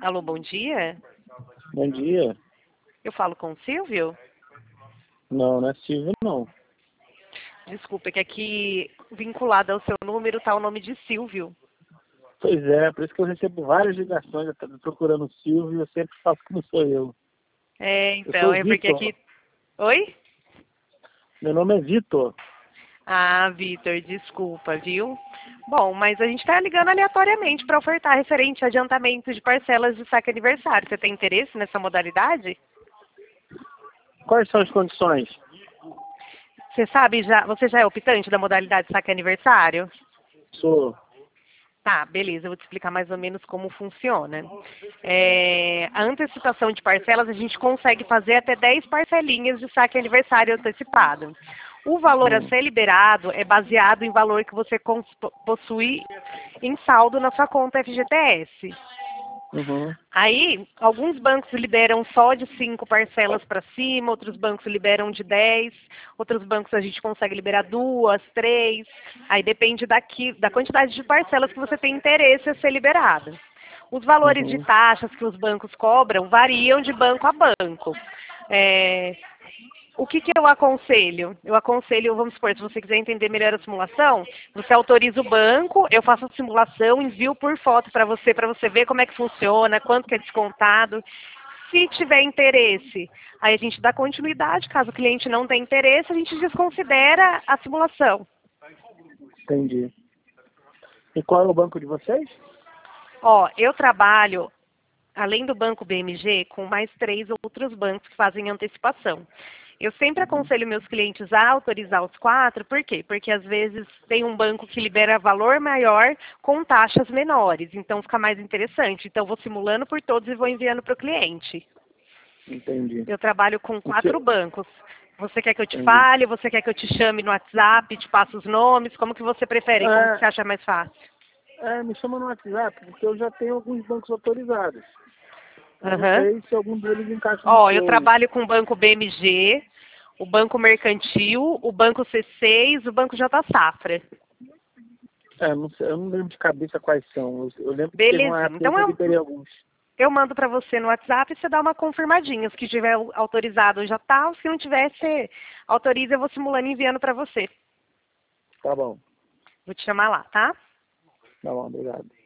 Alô, bom dia. Bom dia. Eu falo com o Silvio? Não, não é Silvio, não. Desculpa, é que aqui, vinculado ao seu número, está o nome de Silvio. Pois é, por isso que eu recebo várias ligações, eu tô procurando o Silvio e eu sempre falo que não sou eu. É, Eu sou então, o é porque Vitor. aqui... Oi? Meu nome é Vitor. Ah, Vitor, desculpa, viu? Bom, mas a gente está ligando aleatoriamente para ofertar referente a adiantamento de parcelas de saque aniversário. Você tem interesse nessa modalidade? Quais são as condições? Você já é optante da modalidade saque aniversário? Sou. Tá, beleza, eu vou te explicar mais ou menos como funciona. A antecipação de parcelas a gente consegue fazer até 10 parcelinhas de saque aniversário antecipado. O valor a Hum. ser liberado é baseado em valor que você possui em saldo na sua conta FGTS. Uhum. Aí, alguns bancos liberam só de 5 parcelas para cima, outros bancos liberam de 10, outros bancos a gente consegue liberar 2, 3. Aí depende da quantidade de parcelas que você tem interesse a ser liberada. Os valores de Uhum. taxas que os bancos cobram variam de banco a banco. É, o que eu aconselho? Eu aconselho, vamos supor, se você quiser entender melhor a simulação, você autoriza o banco, eu faço a simulação, envio por foto para você ver como é que funciona, quanto que é descontado. Se tiver interesse, aí a gente dá continuidade. Caso o cliente não tenha interesse, a gente desconsidera a simulação. Entendi. E qual é o banco de vocês? Ó, eu trabalho, além do banco BMG, com mais 3 outros bancos que fazem antecipação. Eu sempre Uhum. aconselho meus clientes a autorizar os 4, por quê? Porque às vezes tem um banco que libera valor maior com taxas menores, então fica mais interessante. Então vou simulando por todos e vou enviando para o cliente. Entendi. Eu trabalho com O 4 seu... bancos. Você quer que eu te Entendi. fale? Você quer que eu te chame no WhatsApp, te passe os nomes? Como que você prefere? Como que você acha mais fácil? Me chama no WhatsApp, porque eu já tenho alguns bancos autorizados. Eu não Aham. sei se algum deles encaixa no Ó, eu seu. trabalho com o Banco BMG, o Banco Mercantil, o Banco C6, o Banco J Safra. Não sei, eu não lembro de cabeça quais são. Eu lembro que teve uma Belezinha. época Então que eu liberei alguns. eu mando para você no WhatsApp e você dá uma confirmadinha. Se que tiver autorizado já tá, se não tiver, você autoriza, eu vou simulando e enviando para você. Tá bom, Vou te chamar lá, tá? tá bom, obrigado.